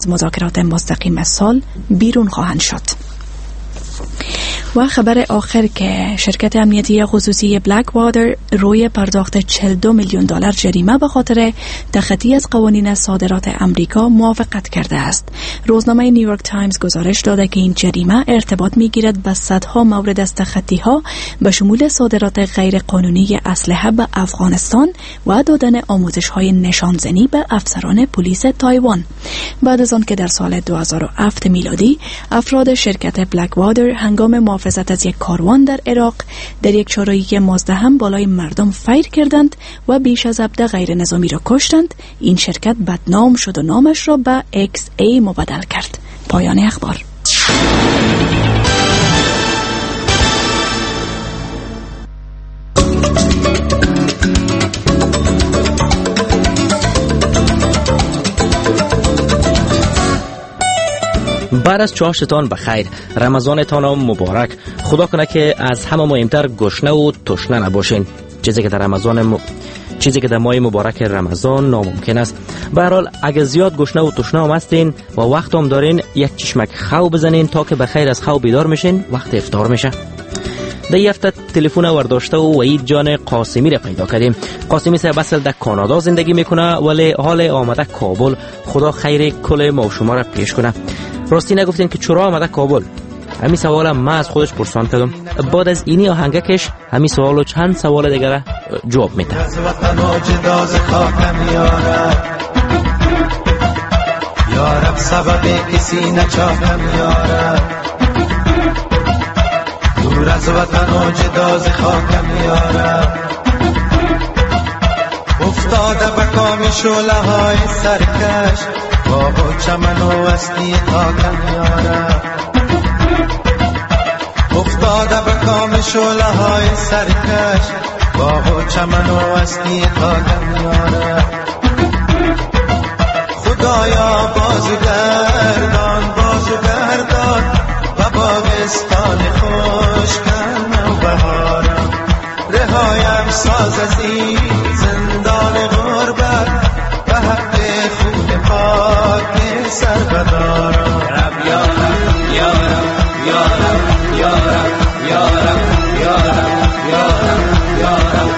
از مذاکرات مستقیم سال بیرون خواهند شد. و خبر آخر که شرکت امنیتی خصوصی بلک واتر روی پرداخت $42 میلیون جریمه به خاطر تخطی از قوانین صادرات امریکا موافقت کرده است. روزنامه نیویورک تایمز گزارش داده که این جریمه ارتباط می‌گیرد به صدها مورد از تخطی‌ها به شمول صادرات غیر قانونی اسلحه به افغانستان و دادن آموزش‌های نشانزنی به افسران پلیس تایوان. بعد از آن که در سال 2007 میلادی افراد شرکت بلک واتر هنگام محافظت از یک کاروان در عراق در یک چهارراهی مزدحم بالای مردم فیر کردند و بیش از 17 غیر نظامی را کشتند، این شرکت بدنام شد و نامش را به XA مبدل کرد. پایان اخبار. بعد از چاشتان بخیر، رمضانتان مبارک. خدا کنه که از همه مهمتر گشنه و تشنه نباشین، چیزی که در ماه مبارک رمضان ناممکن است. به هر حال اگه زیاد گشنه و تشنه هم هستین و وقت هم دارین، یک چشمک خو بزنین تا که بخیر از خو بیدار میشین وقت افطار میشه. در یه هفته تلفن ورداشته و وحید جان قاسمی را پیدا کردیم. قاسمی صاحب اصل در کانادا زندگی میکنه ولی حال آمده کابل. خدا خیر کل ما و شما را پیش کنه. راستی نگفتین که چرا آمده کابل؟ همین سوالم من از خودش پرسان کردم. بعد از اینی آهنگکش همین سوال و چند سوال دیگر جواب میده. یارب سبب کسی نچاهم یارب، دور از وطن و جدا ز خاکم یارب، افتاده به کام شعله های سرکش، باغ و چمن و وسطی خاکم یارب، افتاده به کام شعله های سرکش، باغ و چمن و وسطی خاکم یارب. خدایا بازگردان و باغستان خوشگم و بهارم، رهایم ساز از این زندان غربت، به حق خون پاک سر بدارم. رب یارم یارم یارم یارم یارم یارم یارم یارم.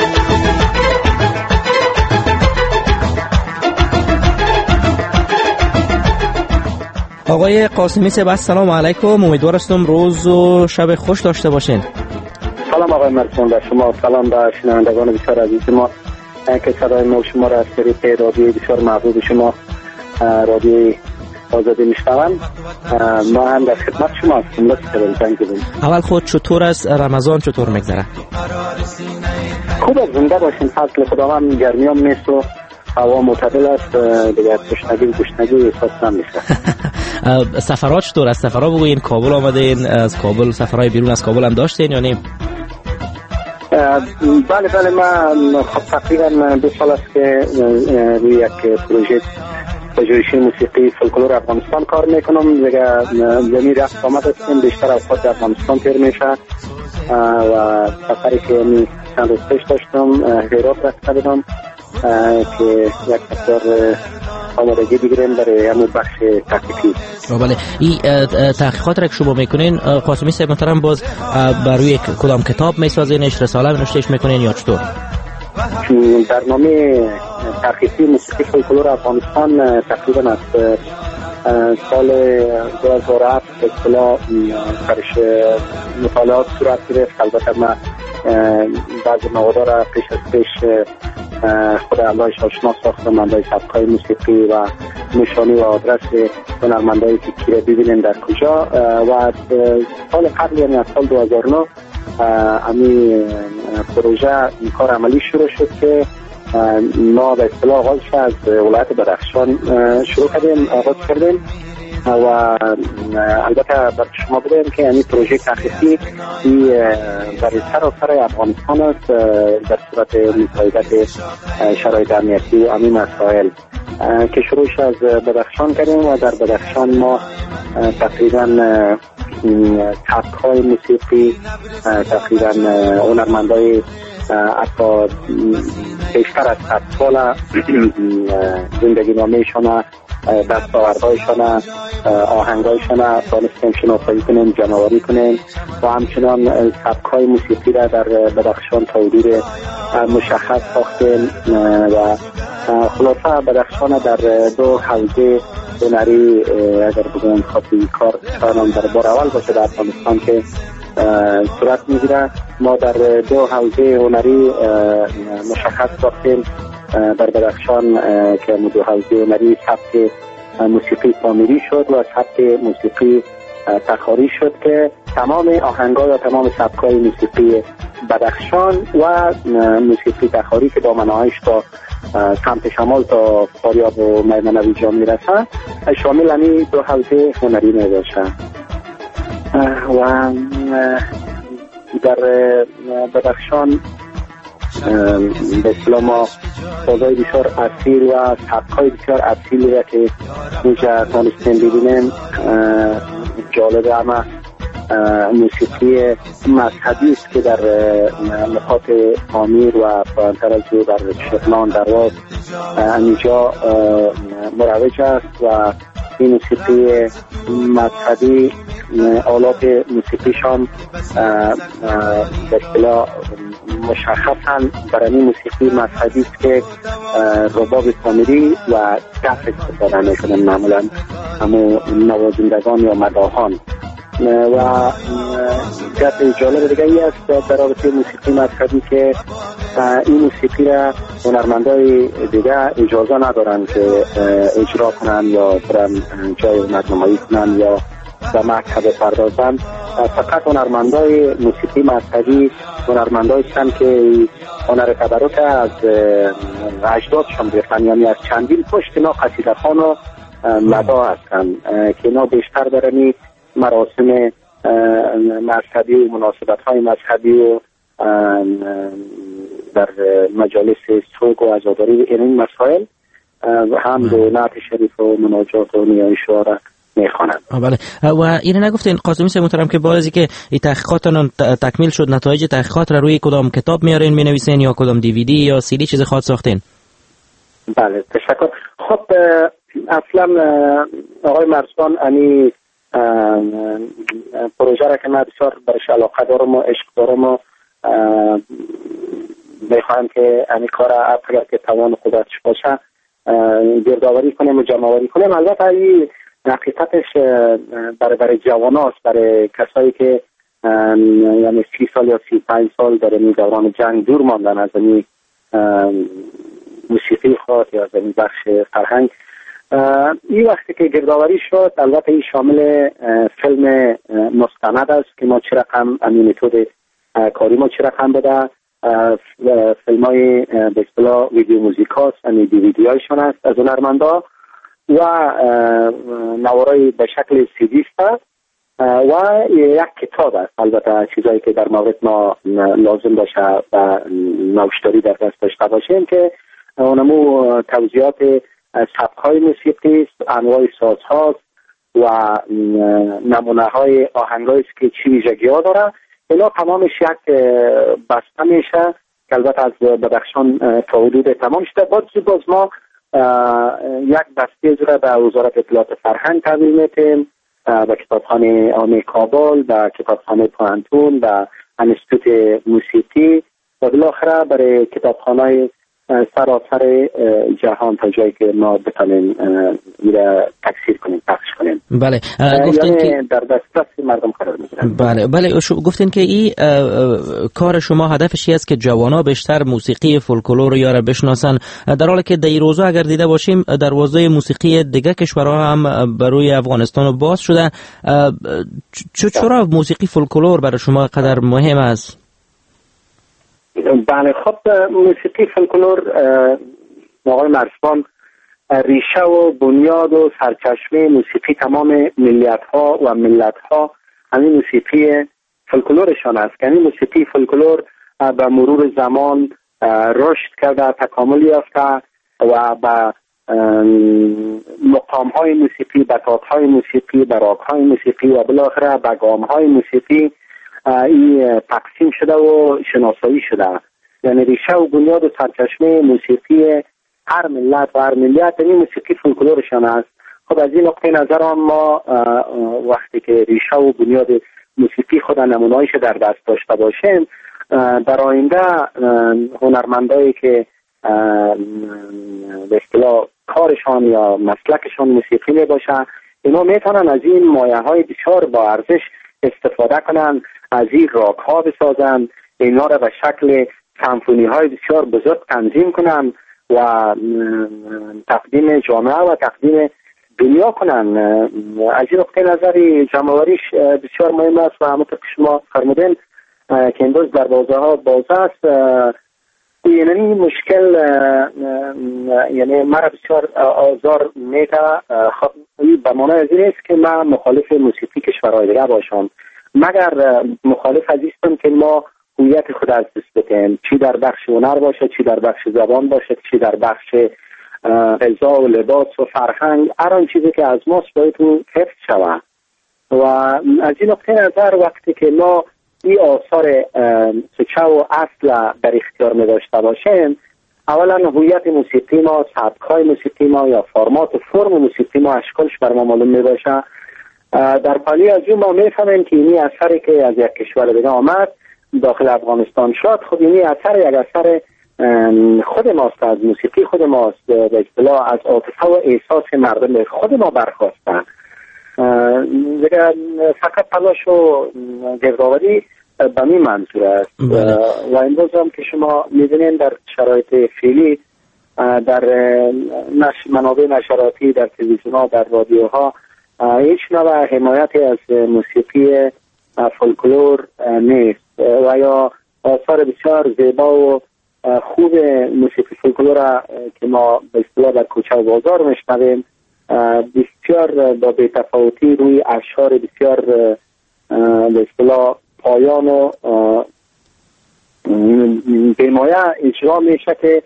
آقای قاسمی صاحب السلام علیکم، امیدوار هستم روز و شب خوش داشته باشین. سلام آقای مرسون به شما، سلام به شنوندگان بسیار عزیز ما که صدای ما شما را از طریق رادیوی بسیار محبوب شما رادیوی آزادی میشنوند. ما هم در خدمت شما هستیم. اول خود چطور است رمضان، چطور میگذره؟ خوب است، زنده باشین. فضل خداوند گرمی هم نیست و هوا معتدل است، دیگه تشنگی و گشنگی احساس نمیشه. سفرات چطور است؟ سفرها بگوین، کابل آمدین، از کابل سفرهای بیرون از کابل هم داشتین یا نه؟ بله من خب تقریبا 2 سال است که روی یک پروژه پژوهشی موسیقی فولکلور افغانستان کار میکنم. دیگه زمین رفت آمد هستیم، بیشتر اوقات افغانستان تیر میشه و سفری که چند روز پیش داشتم هرات رفته بودم که یک مقدار آمادگی بگیریم برای همون بخش تحقیقی. بله، این تحقیقات را که شما میکنین قاسمی صاحب محترم باز بر روی کدام کتاب میسازینش، رساله نوشتهش میکنین یا چطور؟ برنامه تحقیقی موسیقی فولکلور افغانستان تقریبا از سال 2007 به اصطلاح برش مطالعات صورت گرفت. البته من بعضی مواد را پیش از پیش خود علایش آشنا ساختم، علای سبکای موسیقی و نشانی و آدرس هنرمندایی که کیره ببینیم در کجا. و سال قبل یعنی از سال 2009 امی پروژه این کار عملی شروع شد که ما به اصطلاح آغازش از ولایت بدخشان شروع کردیم و البته برای شما بگویم که این پروژه تحقیقی برای سراسر افغانستان است در صورت مطالعات شرایط امنیتی و همین مسائل که شروعش از بدخشان کردیم و در بدخشان ما تقریبا سبک‌های موسیقی تقریبا هنرمندای حتی بیشتر از 100 سال زندگی نامه‌شان دستاوردهایشان، آهنگایشان دانستیم شناسایی کنیم، جمع‌آوری کنیم و همچنان سبک‌های موسیقی را در بدخشان تا حدود مشخص ساختیم و خلاصه بدخشان در دو حوزه هنری اگر بگویم خاطی کار در بار اول باشه در افغانستان که صورت میگیره. ما در دو حوزه هنری مشخص ساختیم در بدخشان که دو حوزه هنری سبک موسیقی پامیری شد و سبک موسیقی تخاری شد که تمام آهنگ‌ها یا تمام سبک‌های موسیقی بدخشان و موسیقی تخاری که دامنه‌هایش تا سمت شمال تا فاریاب و میمنوی جا میرسه شامل همین دو حوزه هنری میباشه. و در بدخشان به اصطلاح ما سازهای بسیار اصیل و سبک‌های بسیار اصیلی را که اینجا تانستیم ببینیم جالب اما موسیقی مذهبی است که در نقاط پامیر و پایین‌تر از او در شغنان درواز اینجا مروج است و این موسیقی مذهبی آلات موسیقیشان به اصطلاح مشخصاً برای این موسیقی مذهبی است که رباب پامیری و دف استفاده میکنن، معمولاً همون نوازندگان یا مداحان. و جهت جالب دیگه ای است در رابطه موسیقی مذهبی که این موسیقی را هنرمندای دیگه اجازه ندارن که اجرا کنن یا برن جای هنرنمایی کنن یا به مکتب پردازن. فقط هنرمندای موسیقی مذهبی هنرمندایی هستند که هنر تبرک از اجدادشان گرفتن، یعنی از چندین پشت اینا قصیده خوان و مدا هستند که اینا بیشتر برن مراسم مذهبی و مناسبت های مذهبی و در مجالس سوگ و عزاداری و این مسائل هم دو نعت شریف و مناجات و نیای شعر میخوانند. بله. و این نگفتین قاسمی صاحب محترم که بعد از اینکه این تحقیقاتتون تکمیل شد نتایج تحقیقات را روی کدام کتاب میارین مینویسین یا کدام دیویدی یا سیدی چیز خاص ساختین؟ بله تشکر. خب اصلا آقای مرزبان انی پروژه را که من بسیار برش علاقه دارم و عشق دارم و میخواهم که این کار اگر که توان خودش باشه گردآوری کنیم و جمع‌آوری کنیم. البته این حقیقتش برای جوان هاست، برای کسایی که یعنی 30 سال یا 35 سال در این دوران جنگ دور ماندن از این موسیقی خود یا از این بخش فرهنگ. این وقتی که گردآوری شد البته این شامل فیلم مستند است که ما چه رقم همین متد کاری ما چه رقم بده، فیلم های به اصطلاح ویدیو موزیک هاست، همین دیویدی هایشان است از هنرمندا و نوارای به شکل سیدی است و یک کتاب است. البته چیزایی که در مورد ما لازم باشه و نوشتاری در دست داشته باشیم که اونمو توضیحات سبک‌های موسیقی است، انواع سازها و نمونه‌های آهنگایی است که چی ویژگی‌ها داره. اینا تمامش یک بسته میشه که البته از بدخشان تا حدود تمام شده. باز ما یک بسته را به وزارت اطلاعات فرهنگ تحویل میدیم، به کتابخانه عامه کابل، به کتابخانه پوهنتون، به انستیتوت موسیقی و بالاخره برای کتابخانه‌های سراسر جهان تا جایی که ما بتونیم میره تکثیر کنیم، پخش کنیم. بله گفتین یعنی که در دسترس مردم قرار میگیرن. بله گفتین که این کار شما هدفش است که جوانا بیشتر موسیقی فولکلور رو یاره بشناسن، در حالی که در این روزا اگر دیده باشیم دروازه موسیقی دیگه کشورها هم برای افغانستان باز شده. چرا موسیقی فولکلور برای شما قدر مهم است؟ بله خب موسیقی فولکلور آقای مرزبان ریشه و بنیاد و سرچشمه موسیقی تمام ملیت‌ها و ملت‌ها همین موسیقی فولکلورشان است. یعنی موسیقی فولکلور به مرور زمان رشد کرده، تکامل یافته و به مقام‌های موسیقی، بتات‌های موسیقی، براق‌های موسیقی و بالاخره به گام‌های موسیقی این تقسیم شده و شناسایی شده. یعنی ریشه و بنیاد و سرچشمه موسیقی هر ملت و هر ملیت این موسیقی فولکلورشان است خب از این نقطه نظر ما وقتی که ریشه و بنیاد موسیقی خود نمونه‌ایش در دست داشته باشیم، در آینده هنرمندایی که به اصطلاح کارشان یا مسلکشان موسیقی می باشه، اینا میتونن از این مایه‌های بسیار با ارزش استفاده کنن، از این راگ ها بسازن، اینا را به شکل سمفونی های بسیار بزرگ تنظیم کنن و تقدیم جامعه و تقدیم دنیا کنن. از این نقطه نظری جمع‌آوریش بسیار مهم است و همونطور که شما فرمودین که امروز در بازه ها باز است، یعنی مشکل یعنی مرا بسیار آزار میده. خب به معنای از این است که من مخالف موسیقی کشورهای دیگه باشم، مگر مخالف از ایستم که ما هویت خود از دست بدیم، چی در بخش هنر باشه، چی در بخش زبان باشه، چی در بخش غذا و لباس و فرهنگ، هر آن چیزی که از ماست باید اون حفظ شود. و از این نقطه نظر وقتی که ما این آثار سوچه و اصل در اختیار می داشته باشیم، اولا هویت موسیقی ما، سبک‌های موسیقی ما یا فرمات و فرم موسیقی ما اشکالش بر ما معلوم می باشه. در پالی از اون ما می فهمیم که اینی اثری که از یک کشور دیگه آمد داخل افغانستان شد، خود اینی اثر یک اثر خود ماست، از موسیقی خود ماست، به اصطلاح از عاطفه و احساس مردم خود ما برخواسته. دیگه فقط تلاش و گردآوری به این منظور است. و امروز هم که شما می‌بینید در شرایط فعلی در منابع نشراتی، در تلویزیون‌ها، در رادیوها هیچ نوع حمایتی از موسیقی فولکلور نیست و یا آثار بسیار زیبا و خوب موسیقی فولکلور که ما به اصطلاح در کوچه و بازار میشنویم بسیار با بی‌تفاوتی روی اشعار بسیار به اصطلاح پایان و بیمایه اجرا میشه که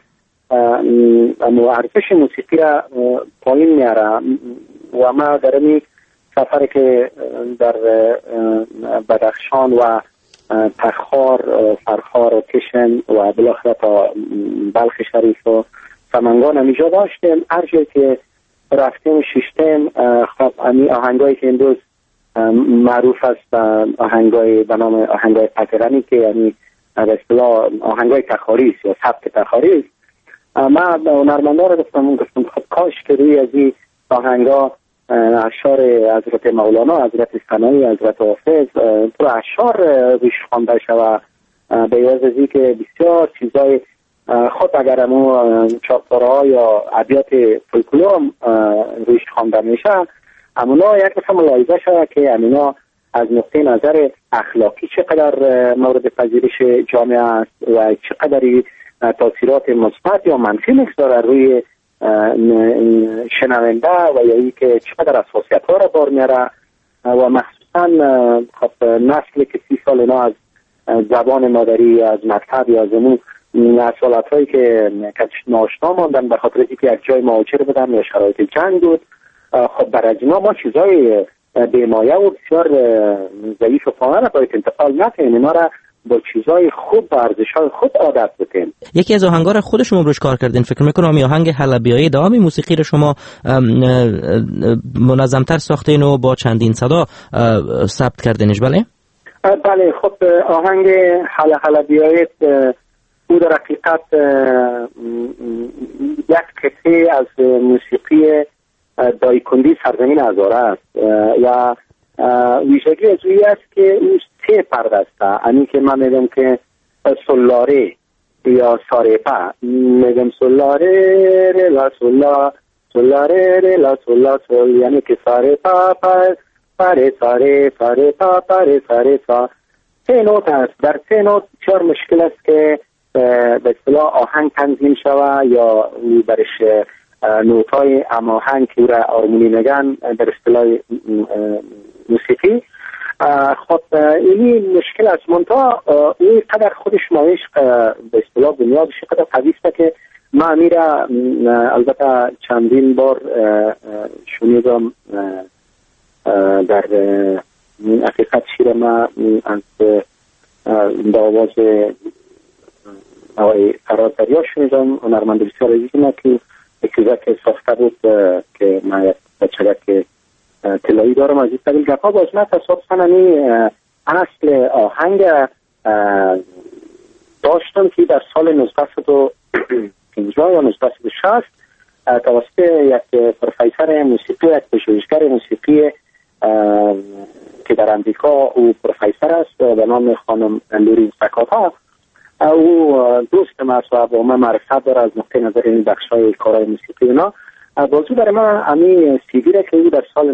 ارزش موسیقی را پایین میاره. و ما در این سفر که در بدخشان و تخار، فرخار و کشن و بالاخره تا بلخ شریف و سمنگان همیجا داشتیم. هر جایی که رفتیم و شیشتیم، خب امی آهنگایی که امروز معروف است آهنگای به نام آهنگای پترانی که یعنی به اصطلاح آهنگای تخاری است یا سبک تخاری است، ما هنرمندا رو گفتم خب کاش که روی از این آهنگا اشعار حضرت مولانا، حضرت ثنایی، حضرت حافظ تو اشعار روش خوانده شود، به عوض از این که بسیار چیزای خود اگر همون چاپارها یا ابیات فولکلور روش خوانده میشه، امونا یک دفعه ملاحظه شود که امینا از نقطه نظر اخلاقی چقدر مورد پذیرش جامعه است و چقدر تاثیرات مثبت یا منفی میگذاره روی شنونده و یا ای که چقدر از خاصیت‌ها را بار میاره و مخصوصا خب نسل که 30 سال اینا از زبان مادری، از مکتب یا از امون اصالت‌هایی که ناشنا ماندن به خاطر اینکه یک جای مهاجر بودن یا شرایط جنگ بود، خب برای اینا ما چیزای بیمایه و بسیار ضعیف و پایه را باید انتقال نکنیم، اینا را با چیزای خوب و ارزش‌های خود عادت بکنیم. یکی از آهنگا را خود شما روش کار کردین، فکر میکنم این آهنگ حلبیایی دوام موسیقی را شما منظمتر ساختین و با چندین صدا ثبت کردینش، بله؟ بله. خب آهنگ حلبیایی او در حقیقت یک قطعه از موسیقی دایکندی سرزمین هزاره است و ویژگی از اوی است که او 3 پرده است. یعنی که من میگم که سولاره یا سارپا، میگم سولاره لا سولا، سولاره لا سولا سول، یعنی که سارپا پاره ساره سارپا پاره ساره سا. 3 نوت است. در 3 نوت 4 مشکل است که به اصطلاح آهنگ تنظیم شود یا برش نوتای هماهنگ که را آرمونی میگن در اصطلاح موسیقی. خب اینی مشکل است، منتها این قدر خودش مایش به اصطلاح بنیادش قدر قوی است که ما میره البته چندین بار شنیدم در حقیقت شیر ما از با آواز آقای فراد دریا شنیدم، هنرمند بسیار عزیزی ما که اکیزه که ساخته بود که من چگک طلایی دارم از این طویل گفا. باز من تصادفاً اصل آهنگ داشتم که در سال 1950 یا 1960 توسط یک پروفسور موسیقی، یک پژوهشگر موسیقی که در امریکا او پروفسور است به نام خانم لورین سکاتا، او دوست ما است و با من معرفت داره از نقطه نظر این بخشای کارهای موسیقی اینا. بازو برای من امی سیدی را که او در سال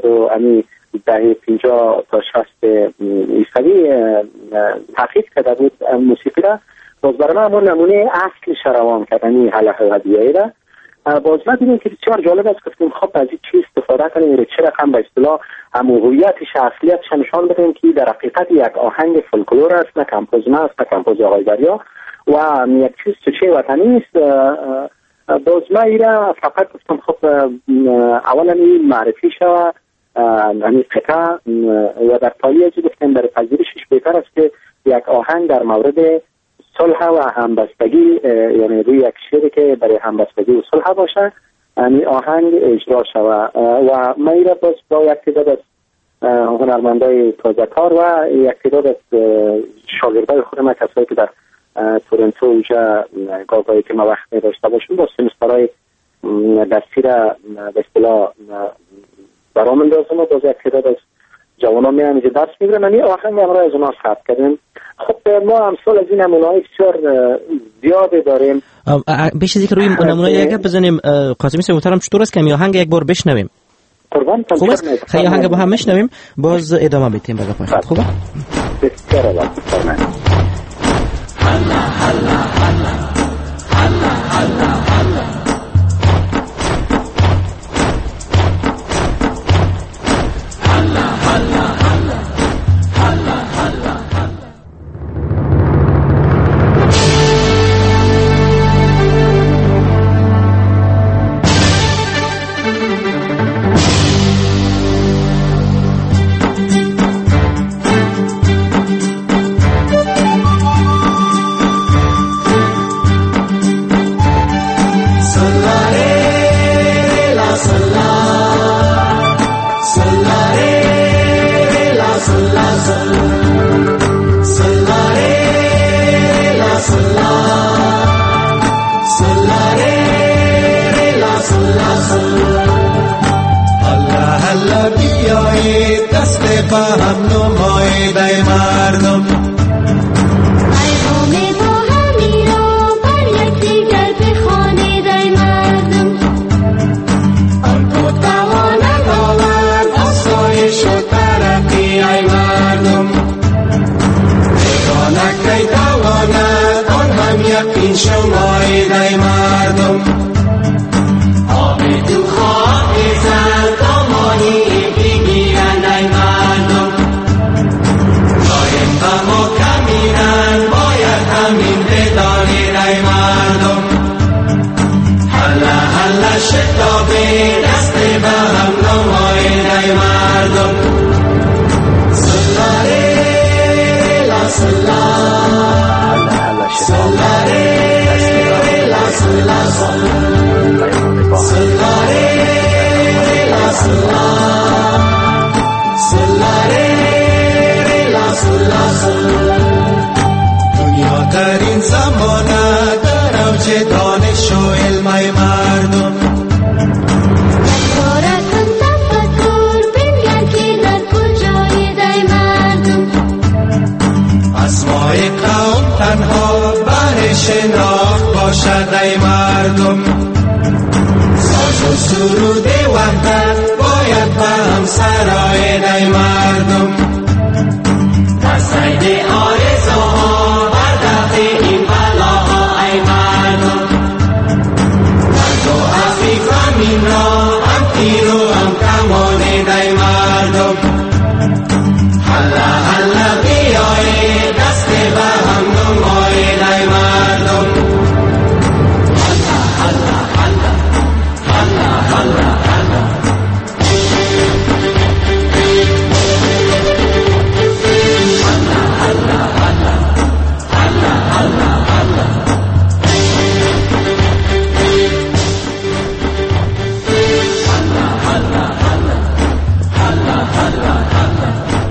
1950 تا 60 عیسوی تحقیق کرده بود موسیقی را، باز برای من همون نمونه اصلی روان کردنی حلقه هدیه‌ای را. باز ما دیدیم که بسیار جالب است که خب از این چیز استفاده کنیم و چه رقم به اصطلاح هویتش اصلیتش نشان بدیم که در حقیقت یک آهنگ فولکلور است، نه کمپوز ما است، نه کمپوز آقای بریا و یک چیز چه وطنی است. باز ما ایره فقط گفتم خب اولا این معرفی شود این قطعه و در تالی ازی گفتیم در پذیرشش بهتر است که یک آهنگ در مورد صلح و همبستگی، یعنی روی یک شعری که برای همبستگی و صلح باشه این آهنگ اجرا شود. و ما ایره باز با یک تعداد از هنرمندای تازه کار و یک تعداد از شاگردای خود ما، کسایی که در تورنتو اونجا گاهی که ما وقت داشته باشیم با سمسترهای دستی را به اصطلاح برام اندازم و باز یک تعداد از جوانان می همینجا درس میگیرن. من این آهنگ امرای از اونا ثبت کردیم. خب ما امثال از این نمونه‌های بسیار زیاده داریم. بیش از یک روی نمونه‌ای اگر بزنیم قاسمی صاحب محترم، چطور است که می آهنگ یک بار بشنویم؟ قربان خوب است، خیلی آهنگ با هم میشنویم باز ادامه میدیم بعد پای خود. خوبه؟ بسیار عالی. هلا هلا هلا هلا هلا هلا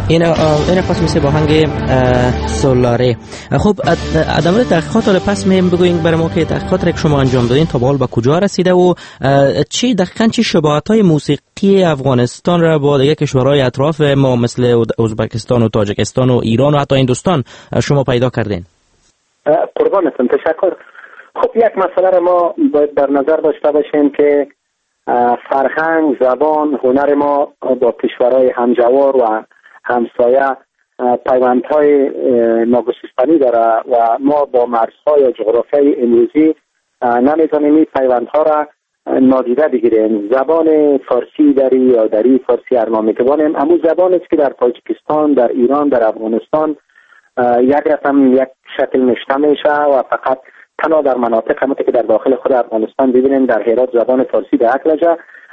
این پس میشه با هنگ سولاره. خب ادامه تحقیقات رو پس بگوین برای ما که تحقیقات را که شما انجام دادین تا به حال به کجا رسیده و چی دقیقاً چی شباهت‌های موسیقی افغانستان را با دیگه کشورهای اطراف ما مثل ازبکستان و تاجیکستان و ایران و حتی هندوستان شما پیدا کردین؟ قربانتون، تشکر. خب یک مسئله را ما باید در نظر داشته باشیم که فرهنگ، زبان، هنر ما با کشورهای همجوار و همسایه پیوندهای ناگسستنی داره و ما با مرزهای و جغرافیای امروزی نمیتونیم این پیوندها را نادیده بگیریم. زبان فارسی یا دری فارسی ارنامی توانیم، اما زبان است که در تاجیکستان، در ایران، در افغانستان یک رقم یک شکل نشته میشه و فقط تنها در مناطق همونطور که در داخل خود افغانستان ببینیم در هرات زبان فارسی به یک لهجه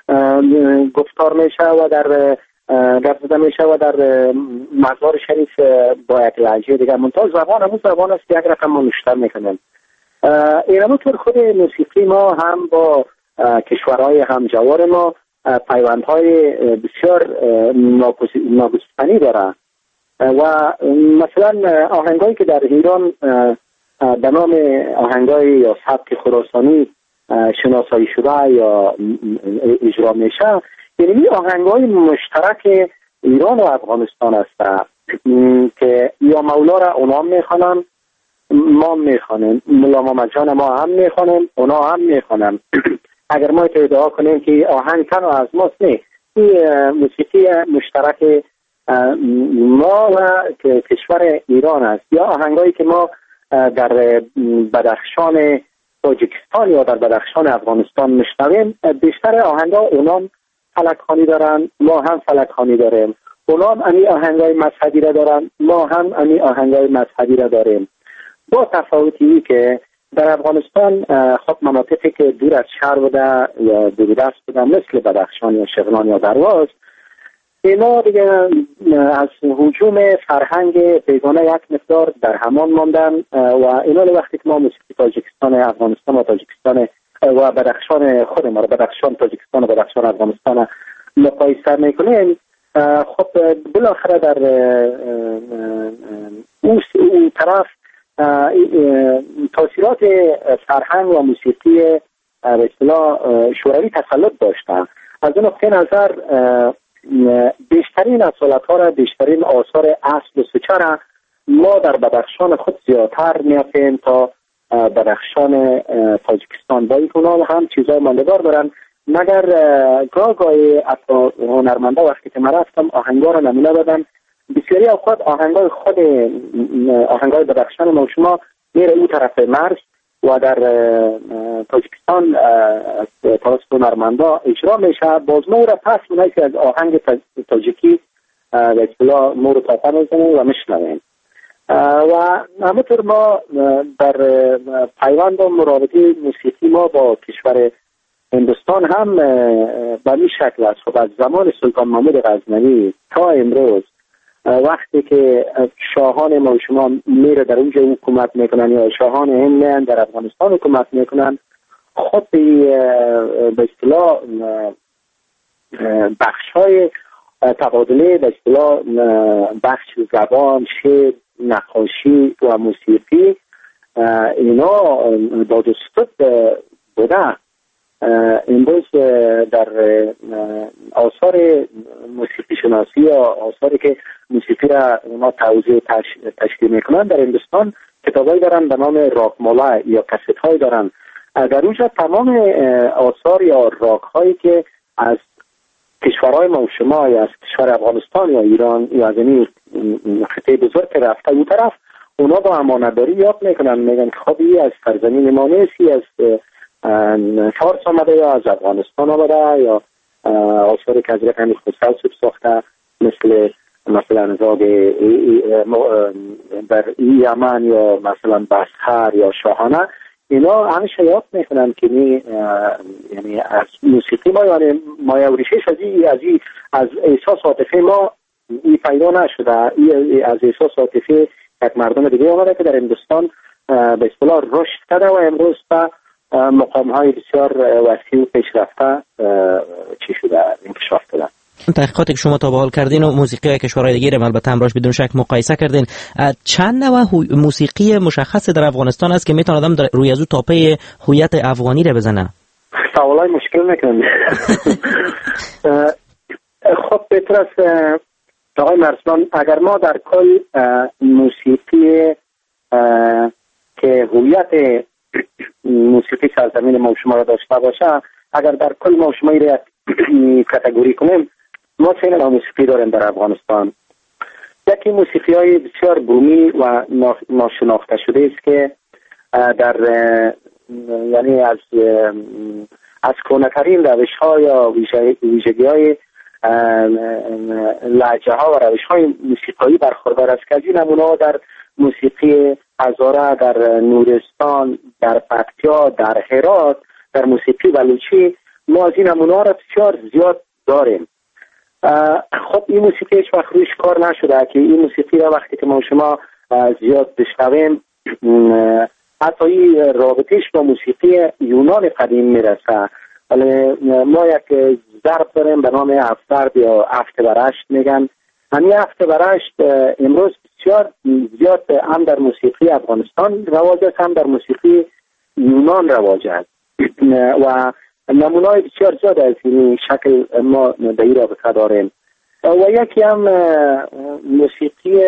گفتار میشه و در زده میشه و در مزار شریف با یک لهجه دیگه. منتها زبان همون زبان است که یک رقم ما نشتر میکنیم. این همونطور خود موسیقی ما هم با کشورهای همجوار ما پیوندهای بسیار ناگسستنی داره و مثلا آهنگایی که در ایران به نام آهنگای یا سبک خراسانی شناسایی شده یا اجرا میشه، یعنی آهنگای مشترک ایران و افغانستان است که یا مولا را اونا هم میخوانن، ما میخوانیم، مولا محمد جان ما هم میخوانیم، اونا هم میخوانن. اگر ما ادعا کنیم که آهنگ تنها از ماست، نه، این موسیقی مشترک ما و کشور ایران است. یا آهنگایی که ما در بدخشان تاجیکستان یا در بدخشان افغانستان میشنویم، بیشتر آهنگا اونام فلک‌خوانی دارن، ما هم فلک‌خوانی داریم. اونام امی آهنگای مذهبی را دارن، ما هم امی آهنگای مذهبی را داریم. با تفاوتی که در افغانستان خب مناطقی که دور از شهر بوده یا دوردست بوده مثل بدخشان یا شغنان یا درواز، اینا دیگه از هجوم فرهنگ بیگانه یک مقدار در همان ماندن و اینا وقتی که ما موسیقی تاجیکستان، افغانستان و تاجیکستان و بدخشان خود ما رو بدخشان، تاجیکستان و بدخشان افغانستان مقایسه میکنیم، خب بالاخره در اون طرف تاثیرات فرهنگ و موسیقی به اصطلاح شوروی تسلط داشته. از اون نقطه نظر بیشترین اصالت‌ها را، بیشترین آثار اصل و سوچه را ما در بدخشان خود زیادتر میافیم تا بدخشان تاجیکستان. با این کنال هم چیزای ماندگار دارن، مگر گاهی هنرمندا وقتی که من رفتم آهنگا را نمونه دادن، بسیاری اوقات آهنگای بدخشان ما شما میره اون طرف مرز و در تاجیکستان توسط هنرمندا اجرا میشه، باز ما را پس می‌کنیم که از آهنگ تاجیکی به اصطلاح ما رو تاپه میزنیم و میشنویم. و همونطور ما در پیوند و مرابطه موسیقی ما با کشور هندوستان هم به این شکل است. خب از زمان سلطان محمود غزنوی تا امروز وقتی که شاهان ما شما میره در اونجا حکومت میکنن یا شاهان هند در افغانستان حکومت میکنن، خب به اصطلاح بخش‌های تبادله به اصطلاح بخش زبان، شعر، نقاشی و موسیقی اینا داد و ستد بوده. امروز در آثار موسیقی شناسی یا آثاری که موسیقی را ما توضیح تشکیل میکنن در هندوستان کتابایی دارن به نام راک مولا یا کست های دارن. در اونجا تمام آثار یا راک هایی که از کشورهای ما و شما یا از کشور افغانستان یا ایران یا از این خطه بزرگ که رفته اون طرف، اونا با امانتداری یاد میکنن، میگن که خب این از سرزمین ما نیست، از فارس آمده یا از افغانستان آمده، یا آثاری که از رقم خودسوسیب ساخته مثلا زاگ در یمن یا مثلا بسخر یا شاهانه، اینا همیشه یاد میکنن که یعنی از موسیقی ما یعنی مایوریشش از احساس عاطفی ما این پیدا نشده. از احساس عاطفی یک مردم دیگه آمده که در هندوستان به اصطلاح رشد کرده و امروز به مقام های بسیار وسیع و پیشرفته چی شده انکشاف دادن. تحقیقاتی که شما تا به حال کردین و موسیقی کشورهای دیگه رو البته همراهش بدون شک مقایسه کردین، چند نوع موسیقی مشخص در افغانستان است که میتونه آدم روی از او تاپه هویت افغانی رو بزنه؟ سوالای مشکل نکنید. خب بهتر است آقای مرزبان، اگر ما در کل موسیقی که هویت موسیقی سرزمین ما و شما را داشته باشه، اگر در کل ما و شما را کاتگوری کنیم، ما سه نوع موسیقی داریم در افغانستان. یکی موسیقی های بسیار بومی و ناشناخته شده است که در یعنی از کهنه‌ترین روش ها یا ویژگی های لهجه ها و روش های موسیقایی برخوردار است که از این نمونه در موسیقی هزاره، در نورستان، در پکتیا، در هرات، در موسیقی بلوچی ما از این نمونه ها را بسیار زیاد داریم. خب این موسیقی هیچ وقت رویش کار نشده که این موسیقی را وقتی که ما شما زیاد بشنویم حتی این رابطهش با موسیقی یونان قدیم میرسه. ما یک ضرب داریم به نام هفت‌ضرب یا هفت برشت میگن. همین هفت برشت امروز بسیار زیاد هم در موسیقی افغانستان رواج است، هم در موسیقی یونان رواج است و نمونه‌های بسیار زیاد از این شکل ما در این رابطه داریم. و یکی هم موسیقی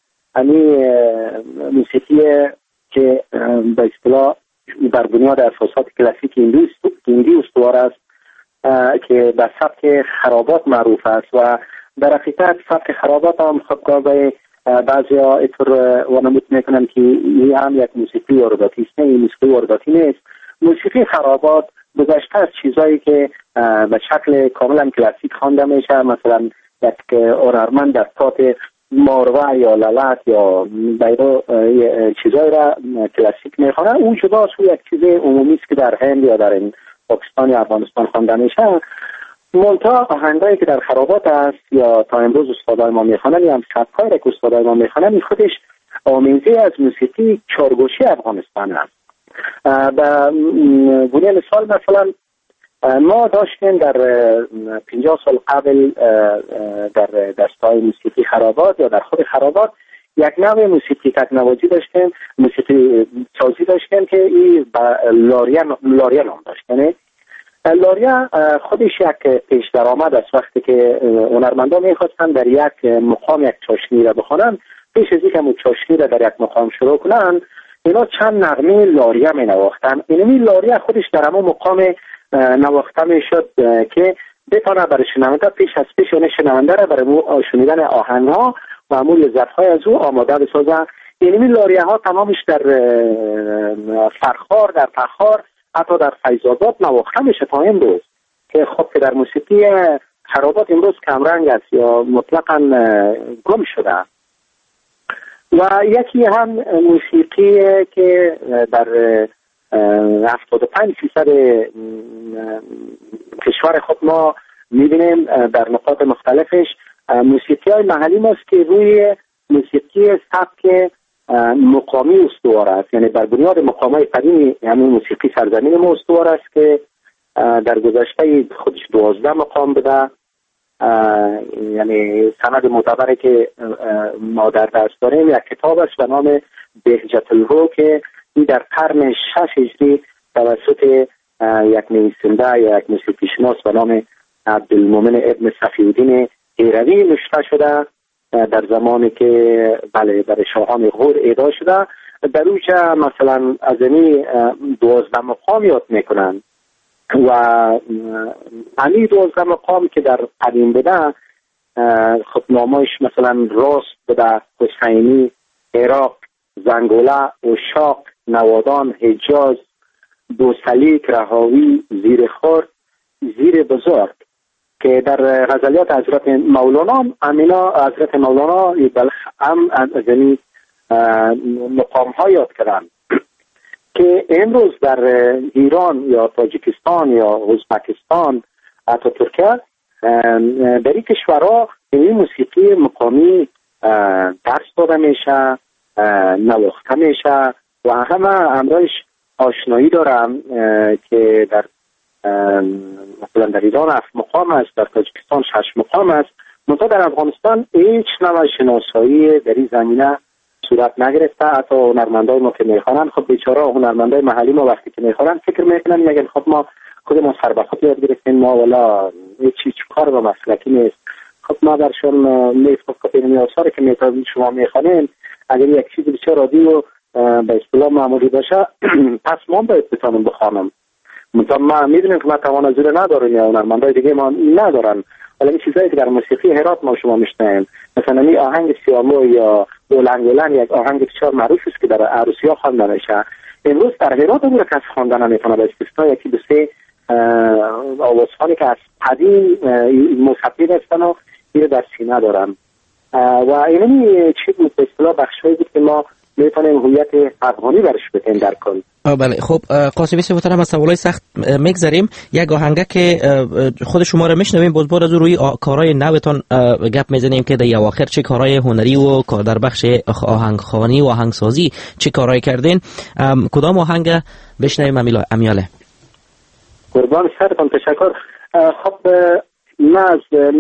که به اصطلاح بر بنیاد اساسات کلاسیک هندی استوار است که به سبک خرابات معروف است و در حقیقت سبک خرابات هم خب به بعضی ها اطور وانمود میکنن که این هم یک موسیقی وارداتی است. نه، این موسیقی وارداتی نیست. موسیقی خرابات گذشته از چیزایی که به شکل کاملا کلاسیک خوانده میشه، مثلا یک هنرمند در سطح ماروه یا لالت یا بیرو چیزایی را کلاسیک میخوانه، اون جداست، او یک چیز عمومی است که در هند یا در پاکستان یا افغانستان خوانده میشه. منتها آهنگایی که در خرابات است یا تا امروز استادای ما میخوانن یا هم سبکایی که استادای ما میخوانن، این خودش آمیزه از موسیقی چارگوشی افغانستان است. به گونه مثال مثلا ما داشتیم در 50 سال قبل در دستای موسیقی خرابات یا در خود خرابات یک نوع موسیقی تکنوازی داشتیم، موسیقی سازی داشتیم که این لاریا نام داشت. یعنی لاریا خودش یک پیش درآمد است. وقتی که هنرمندان میخواستن در یک مقام یک چاشنی را بخوانن، پیش از اینکه چاشنی را در یک مقام شروع کنن، اینا چند نغمه لاریا می نواختن. اینمی لاریا خودش در همون مقام نواخته می شد که بتانه برای شنونده پیش از پیش اون شنونده را برای شنیدن آهنگ ها و همون لذت های از او آماده بسازن. اینمی لاریا ها تمامش در فرخار، در تخار، حتی در فیض‌آباد نواخته میشه تا امروز که خب که در موسیقی خرابات امروز کمرنگ است یا مطلقاً گم شده. و یکی هم موسیقی که در 75% کشور خود ما میبینیم در نقاط مختلفش موسیقی های محلی ماست که روی موسیقی سبک مقامی استوار است. یعنی بر بنیاد مقام های قدیمی همین موسیقی سرزمین ما استوار است که در گذشته خودش 12 مقام بده. یعنی سند معتبری که ما در دست داریم یک کتاب است به نام بهجت الرو که این در قرن 6 هجری توسط یک نویسنده یا یک موسیقی شناس به نام عبدالمؤمن ابن صفی‌الدین ایروی نوشته شده در زمانی که بله برای شاهان غور اعدا شده. در اوجه مثلا از این 12 مقام یاد میکنن و همین 12 مقام که در قدیم بده خب نامایش مثلا راست بده، حسینی، عراق، زنگوله، اشاق، نوادان، حجاز، دوسلیک، رهاوی، زیر خورد، زیر بزرگ که در غزلیات حضرت مولانا امینا حضرت مولانا هم از این مقام ها یاد کردن که امروز در ایران یا تاجیکستان یا ازبکستان حتی ترکیه در این کشورها این موسیقی مقامی درس داده میشه، نواخته میشه و همه همراهش آشنایی دارم که در مثلا در ایران 7 مقام است، در تاجیکستان 6 مقام است. منتها در افغانستان هیچ نوع شناسایی در این زمینه صورت نگرفته. حتی هنرمندای ما که میخوانند، خب بیچاره هنرمندای محلی ما وقتی که میخوانند فکر میکنن میگن خب ما خودمون سربخت یاد گرفتیم، ما والا هیچ کار با مسلکی نیست. خب ما برشون میفکر آثاری که شما میخوانین اگر یک چیز بسیار عادی و به اصطلاح معمولی باشه پس ما باید بتونم بخوانم. مثلا ما میدونیم که ما توان زور نداریم یا هنرمندای دیگه ما ندارن، ولی این چیزایی که در موسیقی هرات ما شما میشنویم، مثلا این آهنگ سیامو یا بولنگولن یک آهنگ بسیار معروف است که در عروسی‌ها خوانده میشه. امروز در هرات اون کس خواندن نمیتونه، به استثنای یکی دو سه آوازخوانی که از قدیم موسیقی هستن و این در سینه دارن و اینمی چی بود به اصطلاح بخشایی بود که ما میتونیم هویت افغانی برش بتیم در کن. بله خب قاسمی صاحب محترم، از سوالای سخت میگذریم. یک آهنگه که خود شما رو میشنویم، باز بعد از روی کارهای نوتون گپ میزنیم که در اواخر چه کارهای هنری و کار در بخش آهنگخوانی و آهنگسازی چه کارهای کردین. کدام آهنگ بشنویم امیاله؟ قربان سرتون تشکر. خب من از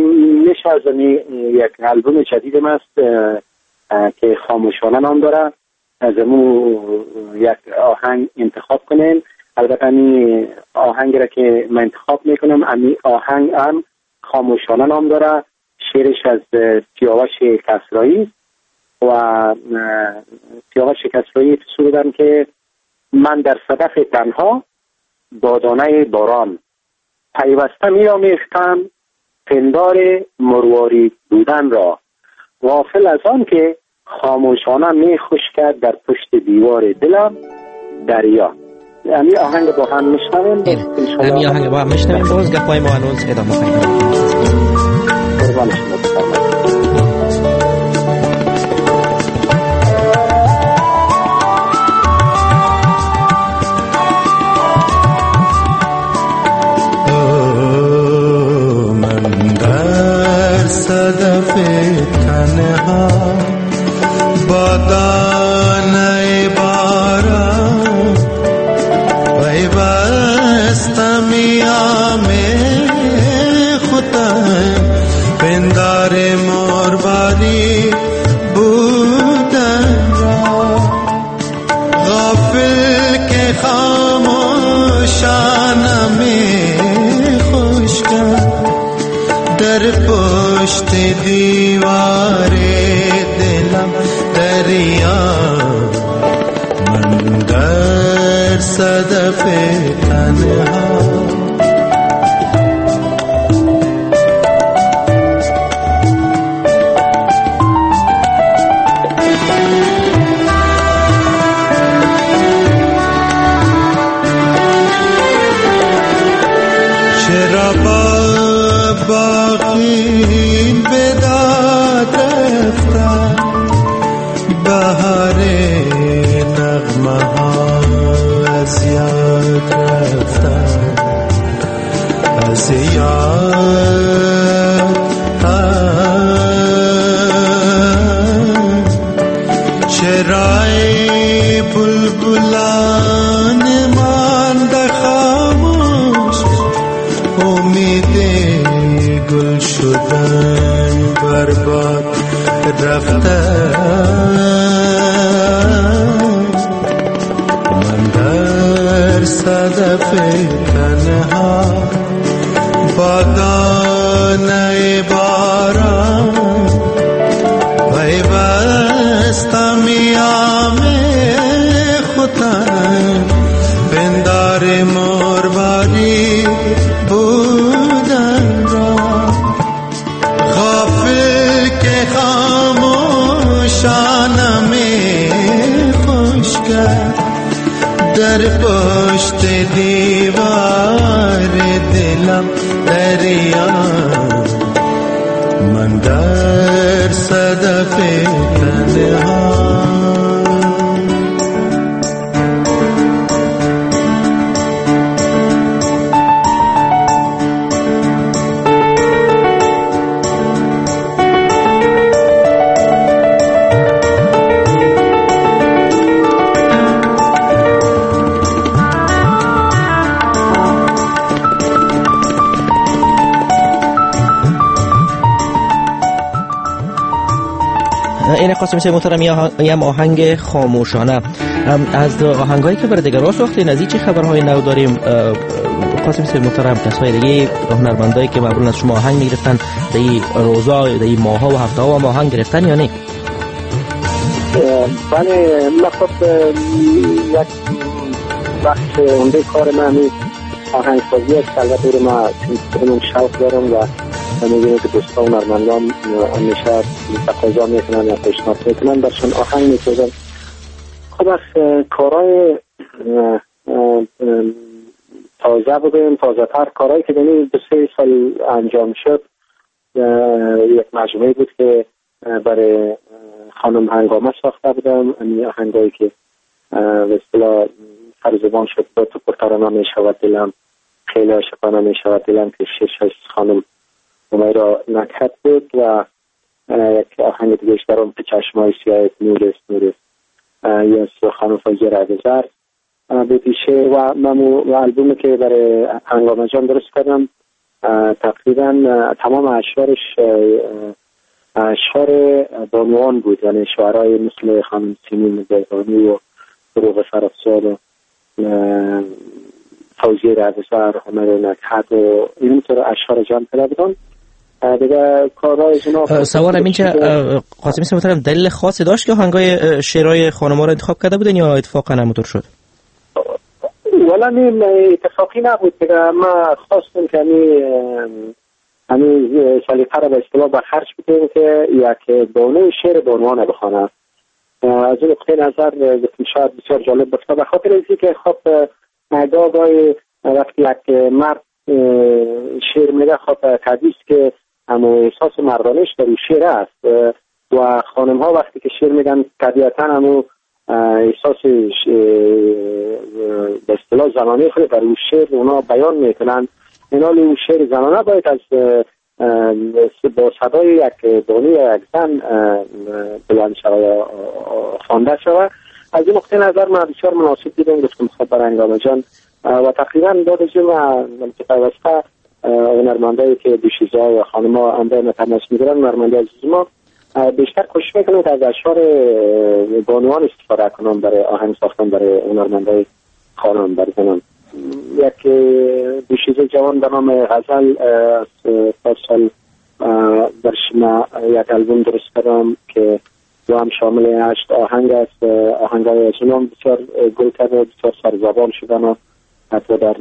یک البوم جدیدم است که خاموشانه نام داره، از امو یک آهنگ انتخاب کنین. البته این آهنگ را که من انتخاب میکنم امی آهنگ هم خاموشانه نام داره، شعرش از سیاوش کسرایی و سیاوش کسرایی سرودن که من در صدف تنها با دانه باران پیوسته میامیختم پندار مرواری بودن را، غافل از آن که خاموشانه می خوش کرد در پشت دیوار دلم دریا. امی آهنگ با هم میشنویم. امی آهنگ با هم میشنویم. باز گپای ما هنوز ادامه خواهیم داشت. قربان شما بفرمایید. صدف تنها با دانه باران پیوسته میام خودم پندار مرباری بودن را، غافل که خاموشانه می خوش کرد در پشت دیوار دلم دریا. من در صدف تنها باقی بداد رفتن بهار نغمه ها از یاد رفتن، از یاد چرای بلبلان مانده خاموش، امید گل شدن برباد رفتن. من در صدف تنها با دانه باران پیوسته میام خودم پندار مرباری بودن را، غافل که خاموشانه می خوش کرد در پشت دیوار دلم دریا. من در صدف تنها این قاسم صاحب محترم یه آهنگ خاموشانه. از آهنگایی که برای دیگران ساختین از این چه خبرهای نو داریم قاسم صاحب محترم؟ کسای دیگه هنرمندایی که معمولا از شما آهنگ میگرفتن در این روزا در این ماها و هفته ها آهنگ گرفتن یا نه؟ بله، من خب یک وقت اونده کار من آهنگسازی است. البته ما من شوق دارم و می‌بینم که دوستان هنرمندان همیشه تقاضا میکنن یا پیشنهاد میکنن برشان آهنگ میسازن. خب از کارهای تازه بودیم، تازه تر کارهایی که دنی 2-3 سال انجام شد، یک مجموعه بود که برای خانم هنگامه ساخته بودم. این آهنگایی که به اصطلاح فرزبان شد با تو پرترانا میشود دلم، خیلی عاشقانه میشود دلم که 6 خانم را نکهت بود و یک آهنگ دیگه دارم که چشمای سیاه نورست یا خانم فایزه رهگذر بودیشه و ممو البومی که برای هنگامه جان درست کردم تقریبا تمام اشعار بانوان بود، یعنی شعرهای مثل خانم سیمین زیدانی و فروغ فرخزاد و فوزیه رهگذر، همه نکهت و اینطور اشعار جان پیدا بودن دیگه. کارهای جناب سوالم این که قاسم صاحب محترم دلیل خاصی داشت که آهنگای شعرهای خانم‌ها رو انتخاب کرده بودن یا اتفاقا همونطور شد؟ والا این اتفاقی نبود که ما خواستم که همین سلیقه رو به اصطلاح به خرج بدیم که یک بانوی شعر بانوانه بخوانه. از این نقطه نظر شاید بسیار جالب باشه به خاطر اینکه که خب گاهی وقتی یک مرد شعر میگه خب طبیعی است که اما احساس مردانش در اون شعر است و خانم ها وقتی که شعر میگن طبیعتا اما احساس به اصطلاح زنانه خود در اون شعر اونا بیان میکنن. اینال اون شعر زنانه باید از با صدای یک بانوی یک زن بلند شود یا خوانده شود. از این نقطه نظر من بسیار مناسب دیدم گفتم خب برای هنگامه جان و تقریبا بعد از این پیوسته هنرمندایی که دوشیزه و خانم‌ها اندام تماس میگیرن، هنرمندای عزیز ما بیشتر کوشش میکنن که از اشعار بانوان استفاده کنن برای آهنگ ساختن برای هنرمندای خانم برای زنان. یک دوشیزه جوان به نام غزل از سال در شما یک البوم درست کردم که و هم شامل 8 آهنگ است. آهنگای جنان بسیار گل کرده، بسیار سرزبان شدن و حتی در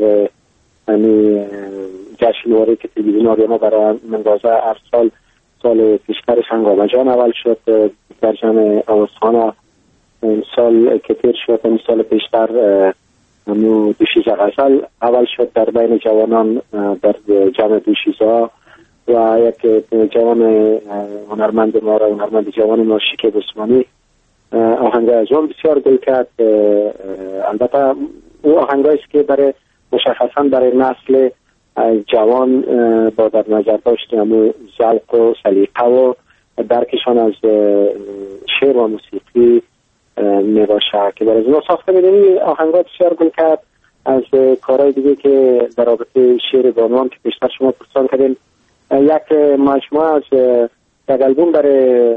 جشنواره که تلویزیون آریانا برای مندازه هر سال پیشترش هنگامه جان اول شد در جمع آموزخانه. این سال که تیر شد این سال پیشتر دوشیزه غزل اول شد در بین جوانان در جمع دوشیزه و یک جوان هنرمند ما را هنرمند جوان ما شیک بسمانی آهنگ از اون بسیار گل کرد. البته او آهنگایی است که برای مشخصا برای نسل جوان با در نظر داشتیم همون ذوق و سلیقه و درکشان از شعر و موسیقی می باشه که برای اونا ساخته میدونی. آهنگا بسیار گل کرد. از کارهای دیگه که در رابطه شعر بانوان که بیشتر شما پرسان کردین، یک مجموعه از یک البوم برای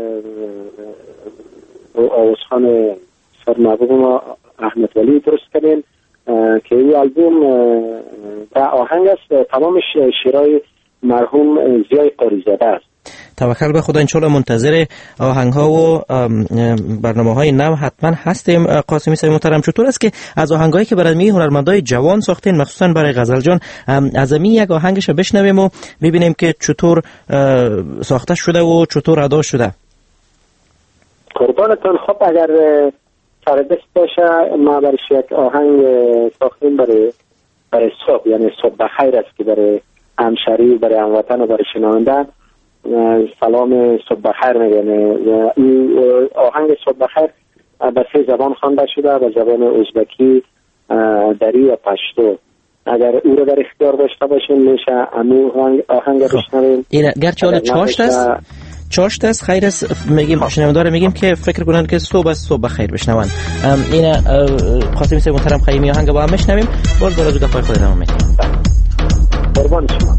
آوازخان سرمحبوب ما احمد ولی درست کردیم که این البوم در آهنگ است تمام شعرهای مرحوم ضیای قاریزاده است. توکل به خدا، انشالله منتظر آهنگ ها و برنامه های نو حتما هستیم. قاسمی صاحب محترم، چطور است که از آهنگایی که برای می هنرمندای جوان ساختین مخصوصا برای غزل جان از می یک آهنگش بشنویم و ببینیم که چطور ساخته شده و چطور ادا شده؟ قربانتون. خب اگر سردست باشه ما برای یک آهنگ ساختیم برای صبح، یعنی صبح بخیر است که برای همشهری برای هموطن و برای شنونده سلام صبح بخیر میگن. این آهنگ صبح بخیر به 3 زبان خوانده شده، به زبان ازبکی، دری و پشتو. اگر او رو در اختیار داشته باشیم میشه آهنگ بشنویم. این گرچه حالا چاشت است خیر است میگیم شنوندار میگیم که فکر کنن که صبح بخیر بشنون. این قاسمی صاحب محترم خیمی آهنگ با هم بشنویم. باز بالا دو دفعه خود ادامه میدیم. قربان شما.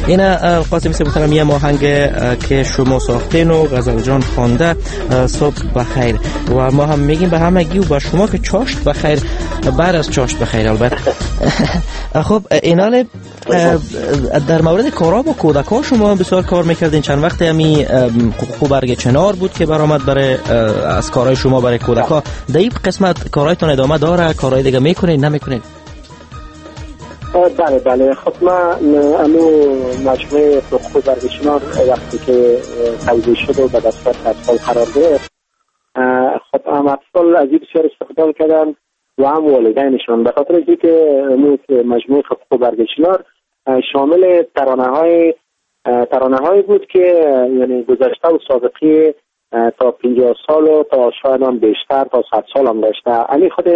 این قاسم صاحب محترم یه آهنگ که شما ساختین و غزل جان خوانده صبح بخیر و ما هم میگیم به همگی و به شما که چاشت بخیر بعد از چاشت بخیر. البته خب اینال در مورد کارا با کودکان شما بسیار کار میکردین. چند وقت همی برگ چنار بود که برآمد برای از کارهای شما برای کودکان. در این قسمت کارهایتون ادامه داره؟ کارهای دیگه میکنید نمیکنید؟ بله خب ما امو مجموعه حقوق برگ چنار وقتی که توضیح شد و به دستور اطفال قرار گرفت، خب هم اطفال از این بسیار استفاده کردن و هم والدینشون، به خاطر اینکه مجموعه حقوق برگ چنار شامل ترانه‌هایی بود که یعنی گذشته و سابقی تا 50 سال و تا شاید هم بیشتر تا 100 سال هم داشته. علی خود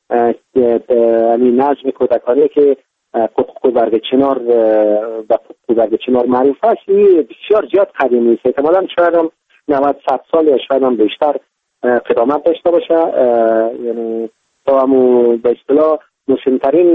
نظم کودکانه که حقوق برگ چنار و حقوق برگ چنار معروف است بسیار زیاد قدیمی است، احتمالاً شاید هم 90-100 سال یا شاید هم بیشتر قدامت داشته باشه. یعنی تا همو به اصطلاح مسن‌ترین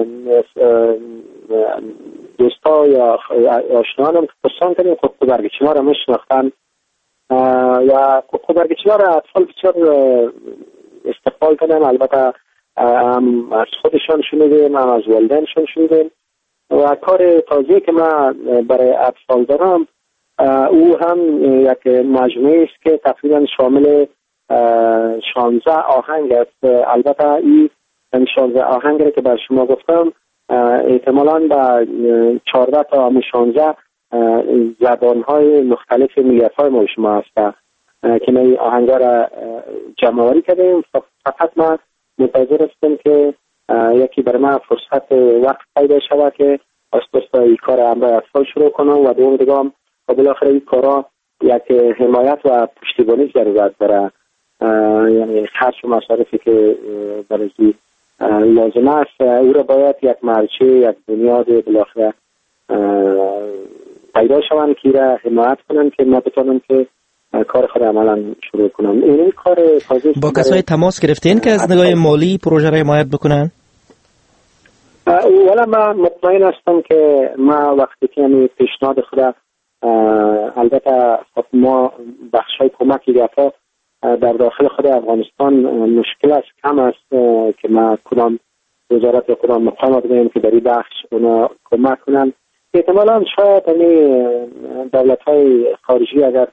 دوستا یا آشنایان هم پرسان کردیم حقوق برگ چنار هم شناختن و حقوق برگ چنار اطفال بسیار استقبال کردن. البته هم از خودشان شنیدیم هم از والدینشان شنیدیم و کار تازه که من برای اطفال دارم او هم یک مجموعه است که تقریبا شامل 16 آهنگ است. البته این 16 آهنگ که بر شما گفتم احتمالاً با 14 تا 16 زبان‌های مختلف ملیت‌های ما شما هست که ما این آهنگ‌ها را جمع‌آوری کردیم. فقط ما منتظر هستیم که یکی برای من فرصت وقت پیدا شود که اساساً این کار همراه اطفال شروع کنم و دوم دیگه هم بالاخره این کارا یک حمایت و پشتیبانی ضرورت داره، یعنی خرج و مصارفی که برای لازم است او را باید یک مرجع یک بنیاد بالاخره پیدا شوند که را حمایت کنن که ما بتونم که کار خود عملا شروع کنم. این کار تازه با کسای تماس گرفتین که از نگاه مالی پروژه را حمایت بکنن؟ ولی من مطمئن هستم که ما وقتی که یعنی پیشنهاد خود البته خب ما بخشای کمکی گرفته در داخل خود افغانستان مشکل است، کم است که ما کدام وزارت یا کدام مقامات بگیم که در این بخش اونا کمک کنن. احتمالاً شاید دولت‌های خارجی اگر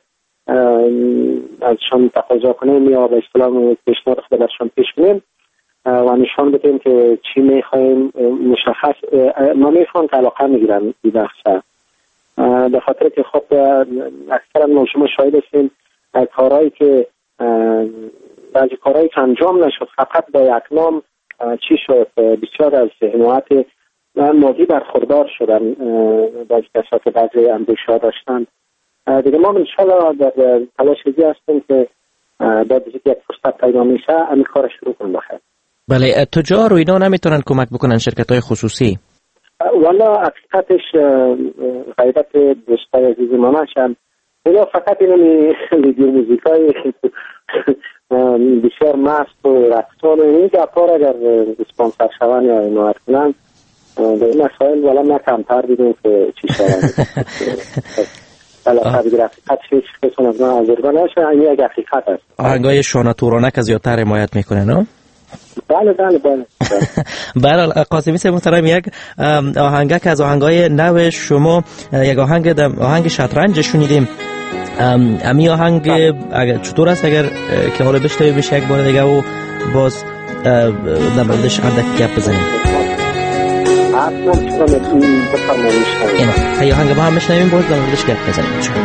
ازشان تقاضا کنیم یا به اصطلاح پیشنهاد خود برشان پیش کنیم و نشان بدیم که چی می‌خوایم مشخص ما می‌خوام که علاقه می‌گیرن این بخش، به خاطر که خب اکثرا ما شما شاهد هستیم کارهایی که بعضی کارهایی که انجام نشد فقط با یک نام چی شد بسیار از حمایت مادی برخوردار شدن بعضی کسا که بعضی اندیشه داشتن. دیگه ما انشاءالله در تلاش هستیم که بعد از یک فرصت پیدا میشه همین کار شروع کنیم بخیر. بله، تجار و اینا نمیتونن کمک بکنن شرکت‌های خصوصی؟ والا حقیقتش غیبت دوستای عزیز ما نشن، اونا فقط این لیدر موزیکای بسیار مست و رقصان و این گپار اگر اسپانسر شون یا حمایت کنن به این مسائل والا ما کمتر دیدیم که چی شون. بله حقیقتش هیچ کسی از ما حاضر نشه، این یک حقیقت است. آهنگای شانه تورانک از زیادتر حمایت میکنه نه؟ بله. برای قاسمی صاحب محترم یک آهنگک از آهنگای نو شما، یک آهنگ شطرنج شنیدیم. امی آهنگ چطور است اگر که حالا بشنویم بشه یک بار دیگه و باز در موردش اندک گپ بزنیم؟ حتما چون بفرمایید این آهنگ با هم بشنویم باز در موردش گپ بزنیم.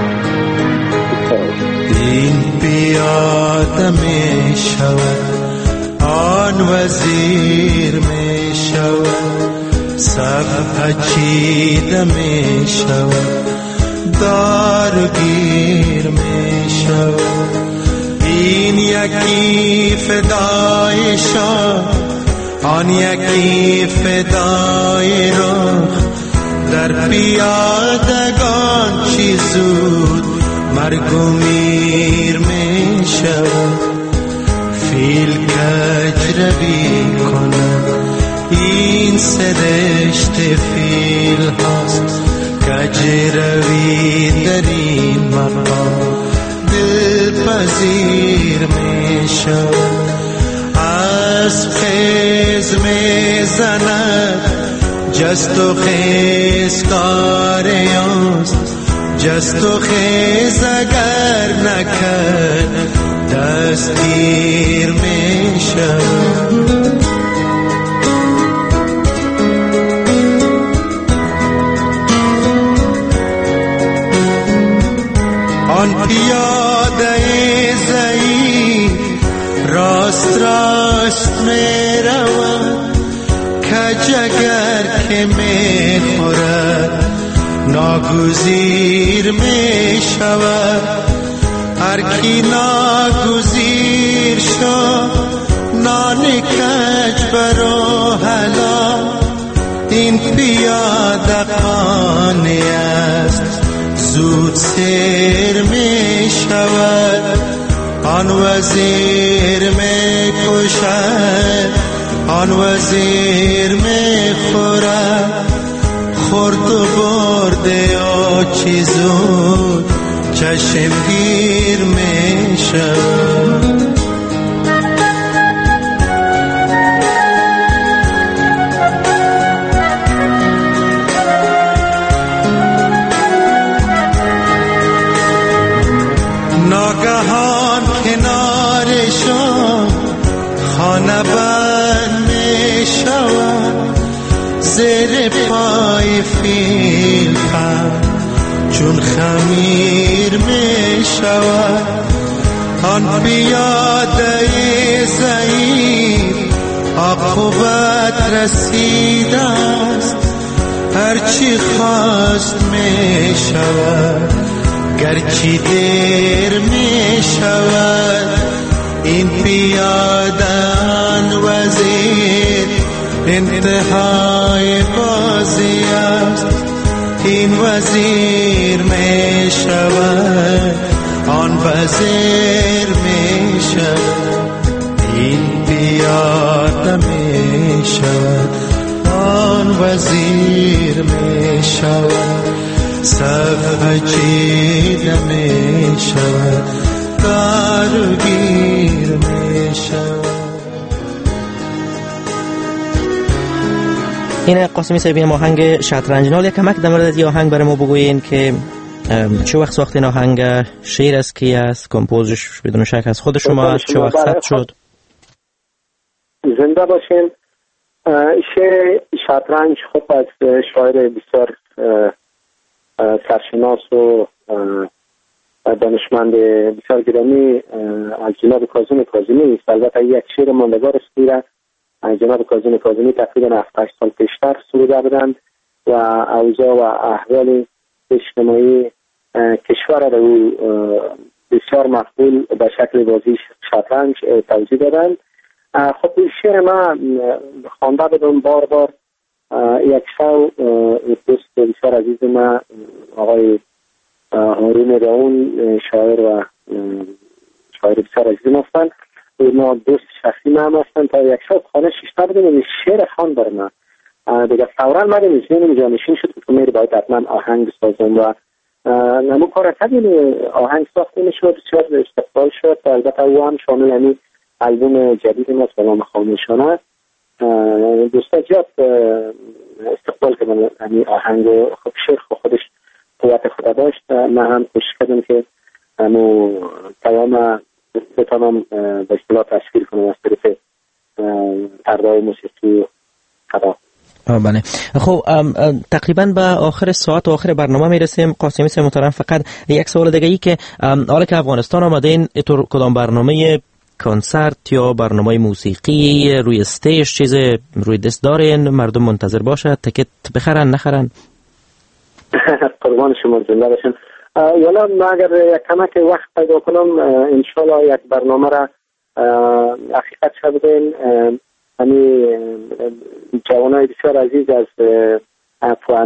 این پیاده می شود آن وزیر می شود سب پچیده می شود دارگیر می شود این یکی فدای شاه آن یکی فدای رو در پیادگان چی زود مرگ و میر می شود فیل کج روی کنه این سرشت فیل هاست کج در این مقام دلپذیر می شود. از خیز می زند جست و خیز کار اوست، جست و خیز اگر نکرد دستگیر می شود. آن پیاده ضعیف راست راست می رود، کج اگر که می خورد ناگزیر می شود. هر کی ناگزیر شد نان کج برو حلال، این پیاده خانه است زود سیر می شود. آن وزیر می کشد، آن وزیر می خورد، خورد و برده و چیزود چشمگیر می شود. ناگهان کنارشان خانه بند می شود، زیر پای فیل چون خمیر می شود. آن پیاده ضعیف عاقبت رسیده است، هرچی خواست می شود گرچه دیر می شود. این پیاده آن وزیر انتهای بازی است، این وزیر می شود آن وزیر می شود. این پیاده می شود آن وزیر می شود، صف چیده می شود کارگیر می شود. این قاسمی صاحب این آهنگ شطرنج نال، یک کمک در مورد این آهنگ برای ما بگوین که چه وقت ساخت این آهنگ، شعر از کی است، کمپوزش بدون شک از خود شما است، چه وقت ثبت شد؟ زنده باشین. شعر شطرنج خب از شاعر بسیار سرشناس و دانشمند بسیار گرامی از جناب کاظم کاظمی است. البته یک شعر ماندگار است که جناب کاظم کاظمی تقریبا 7-8 سال پیشتر سروده بودند و اوضاع و احوال اجتماعی کشور را او بسیار مقبول به شکل بازی شطرنج توضیح دادند. خب این شعر من خوانده بودم بار بار. یک شو دوست بسیار عزیز من آقای هارون راون شاعر و شاعر بسیار عزیز ما هستند، اونا دوست شخصی من هستند. تا یک شب خانه شیشته بودیم و شعر خوان بر من دیگه فورا من میزنیم جانشین شد که میری باید حتما آهنگ بسازم و نمو کار کردیم. آهنگ ساخته میشد، بسیار استقبال شد. البته او هم شامل یعنی البوم جدید ما به نام خاموشانه دوستا زیاد استقبال کردن یعنی آهنگ. خب شعر خودش قوت خود داشت. من هم کوشش کردم که همو پیام بتانم به اصطلاح تشکیل کنم از طرف پردای موسیقی و خدا. بله. خب تقریبا به آخر ساعت و آخر برنامه میرسیم. قاسمی صاحب محترم، فقط یک سوال دیگه ای که حالا که افغانستان آمدین تو کدام برنامه کنسرت یا برنامه موسیقی روی استیج چیز روی دست دارین مردم منتظر باشه تیکت بخرن نخرن؟ قربان شما زنده باشین. یالا من اگر یک کمک وقت پیدا کنم انشالله یک برنامه را حقیقت شدین همین جوانای بسیار عزیز از